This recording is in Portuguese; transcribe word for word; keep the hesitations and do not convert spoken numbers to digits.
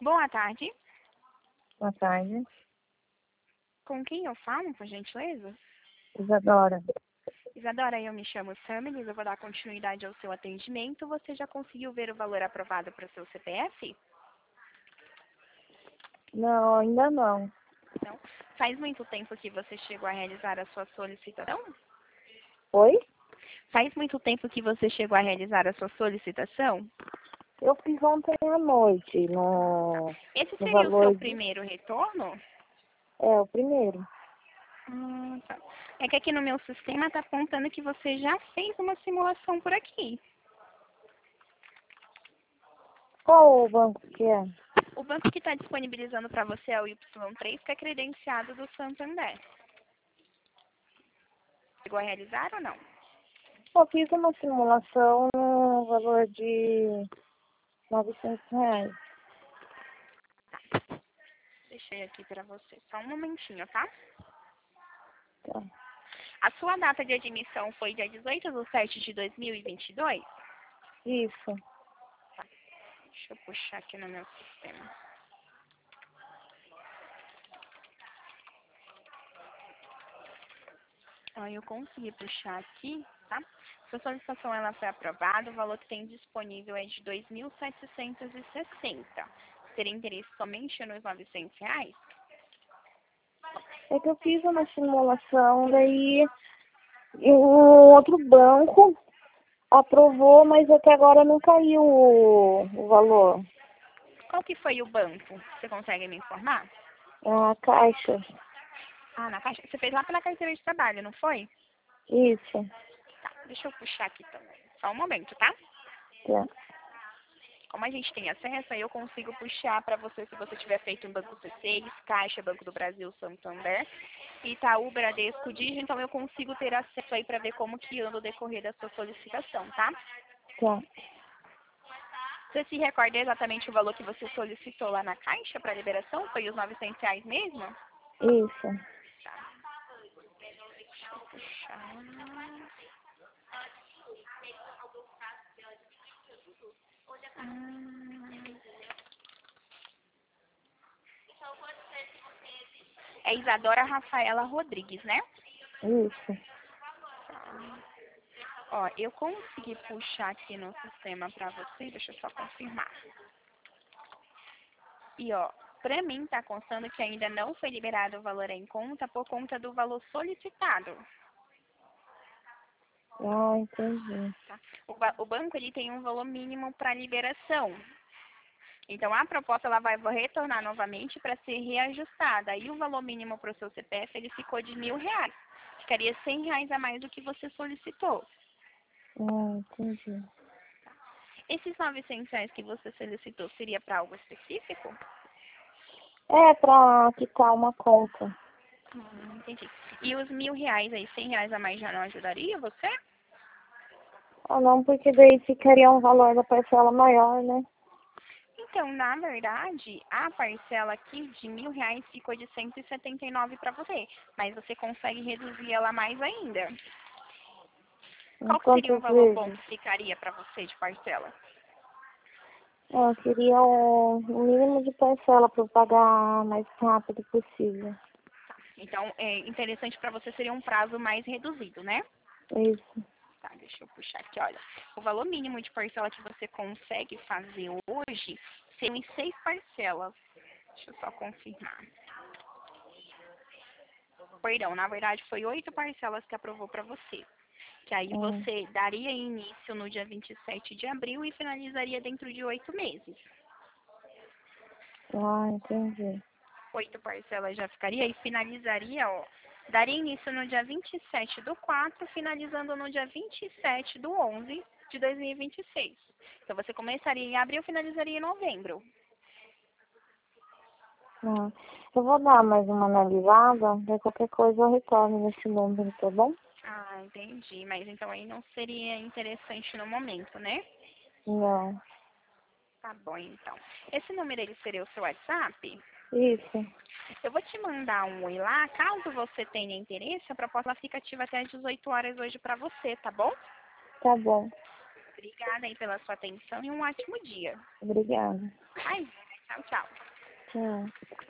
Boa tarde. Boa tarde. Com quem eu falo, por gentileza? Isadora. Isadora, eu me chamo Samilis, eu vou dar continuidade ao seu atendimento. Você já conseguiu ver o valor aprovado para o seu C P F? Não, ainda não. Não. Faz muito tempo que você chegou a realizar a sua solicitação? Oi? Faz muito tempo que você chegou a realizar a sua solicitação? Eu fiz ontem à noite, no, Esse no seria o seu valor de... primeiro retorno? É, o primeiro. Hum, tá. É que aqui no meu sistema está apontando que você já fez uma simulação por aqui. Qual o banco que é? O banco que está disponibilizando para você é o Y três, que é credenciado do Santander. Chegou a realizar ou não? Eu fiz uma simulação no valor de novecentos reais. Deixei aqui para você. Só um momentinho, tá? Tá. A sua data de admissão foi dia dezoito de sete de dois mil e vinte e dois? Isso. Deixa eu puxar aqui no meu sistema. Ó, eu consegui puxar aqui, tá? Sua solicitação ela foi aprovada, o valor que tem disponível é de dois mil setecentos e sessenta. Teria interesse somente nos novecentos reais? É que eu fiz uma simulação, daí e o outro banco aprovou, mas até agora não caiu o, o valor. Qual que foi o banco? Você consegue me informar? É a Caixa. Ah, na caixa. Você fez lá pela carteira de trabalho, não foi? Isso. Tá, deixa eu puxar aqui também. Só um momento, tá? Tá. Como a gente tem acesso, aí eu consigo puxar para você se você tiver feito um Banco C seis, Caixa, Banco do Brasil, Santander, Itaú, Bradesco, Digi, então eu consigo ter acesso aí para ver como que anda o decorrer da sua solicitação, tá? Tá. Você se recorda exatamente o valor que você solicitou lá na Caixa para liberação? Foi os novecentos reais mesmo? Isso. Tá, deixa eu puxar. Hum. É Isadora Rafaela Rodrigues, né? Isso. Ó, eu consegui puxar aqui no sistema pra você, deixa eu só confirmar. E ó, pra mim tá constando que ainda não foi liberado o valor em conta por conta do valor solicitado. Ah, entendi. Tá? O, ba- o banco ele tem um valor mínimo para liberação. Então a proposta ela vai retornar novamente para ser reajustada. Aí o valor mínimo para o seu C P F ele ficou de mil reais. Ficaria cem reais a mais do que você solicitou. Ah, entendi. Esses novecentos reais que você solicitou seria para algo específico? É pra quitar uma conta. Hum, entendi. E os mil reais aí, cem reais a mais já não ajudaria você? Ah, não, porque daí ficaria um valor da parcela maior, né? Então, na verdade, a parcela aqui de mil reais ficou de cento e setenta e nove para você. Mas você consegue reduzir ela mais ainda. Em Qual que seria um quantas valor bom vezes? que ficaria para você de parcela? Ah, eu queria o, o mínimo de parcela para eu pagar mais rápido possível. Então, é interessante para você seria um prazo mais reduzido, né? Isso. Tá, deixa eu puxar aqui, olha. O valor mínimo de parcela que você consegue fazer hoje seriam em seis parcelas. Deixa eu só confirmar. Perdão, na verdade foi oito parcelas que aprovou para você. Que aí Hum. você daria início no dia vinte e sete de abril e finalizaria dentro de oito meses. Ah, entendi. Oito parcelas já ficaria e finalizaria, ó. Daria início no dia vinte e sete do quatro, finalizando no dia vinte e sete do onze de dois mil e vinte e seis. Então você começaria em abril e finalizaria em novembro. Ah, eu vou dar mais uma analisada, daí qualquer coisa eu retorno nesse número, tá bom? Ah, entendi. Mas então aí não seria interessante no momento, né? Não. Tá bom, então. Esse número ele seria o seu WhatsApp? Isso. Eu vou te mandar um oi lá. Caso você tenha interesse, a proposta fica ativa até às dezoito horas hoje para você, tá bom? Tá bom. Obrigada aí pela sua atenção e um ótimo dia. Obrigada. Ai, tchau, tchau. Tchau.